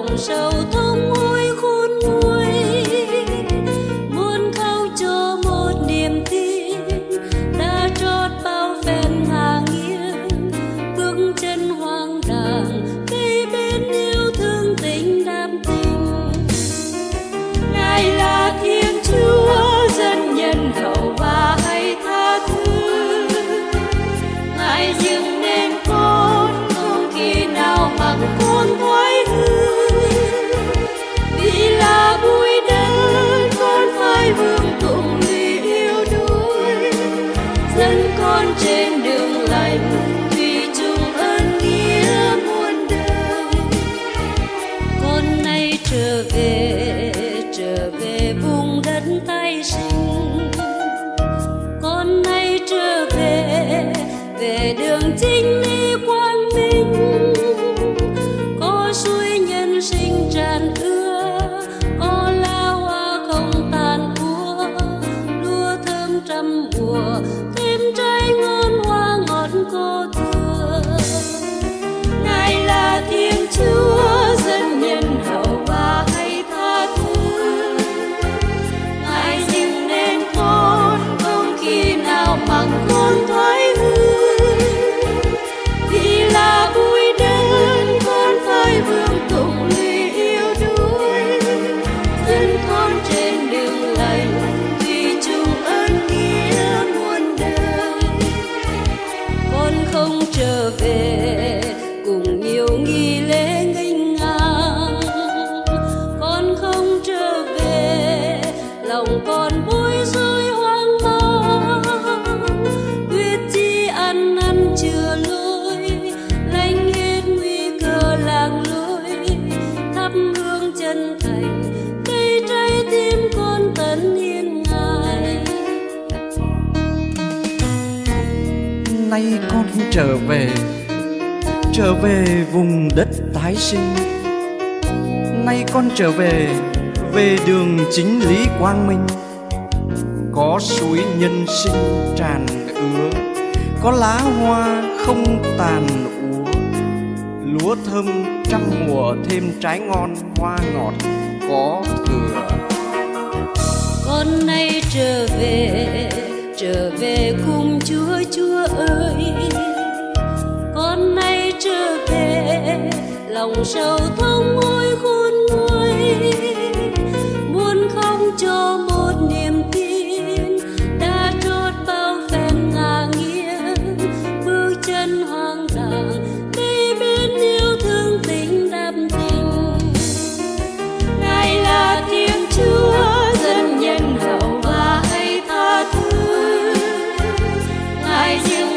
lòng sầu thống hối khôn nguôi, muốn khao cho một niềm tin đã trót bao phen ngả nghiêng, bước chân hoang đàng cây bên yêu thương tình đam tình. Ngài là Thiên Chúa dân nhân hậu và hay tha thứ, Ngài dừng nên con không khi nào mặc con thoái hư, vì là bụi đất con phải vương tụng vì yêu đuổi, dẫn con trên đường lành thủy chung ơn nghĩa muôn đời. Con nay trở về vùng đất tái sinh, con nay trở về đường chính lý quang minh, có suối nhân sinh tràn ưa, có lá hoa không tàn úa, lúa thơm trăm mùa thêm trái ngon hoa ngọt cô thừa. Ngài là Thiên Chúa dân nhân hậu và hay tha thứ, Ngài dừng nên con không khi nào mặc con thoái hư, vì là bụi đất con phải vương tụng lời yêu đuổi, dẫn con trên đường lành vì chung ơn nghĩa muôn đời. Con không trở về cùng nhiều nghi lễ nghênh ngang, con không trở về lòng con bối rối hoang mang, quyết chí ăn năn chừa lối, lánh hết nguy cơ lạc lối, thắp hương chân thành cây trái tim con tận hiến Ngài. Nay con trở về vùng đất tái sinh. Nay con trở về đường chính lý quang minh, có suối nhân sinh tràn ứa, có lá hoa không tàn úa, lúa thơm trăm mùa thêm trái ngon hoa ngọt có thừa. Con nay trở về cùng Chúa ơi, con nay trở về lòng sầu thống hối khôn nguôi, muốn không cho một niềm tin đã trót bao phen ngả nghiêng, bước chân hoang đàng đi bên yêu thương tình đam tình. Ngài là Thiên Chúa dân nhân hậu và hay tha thứ, Ngài dừng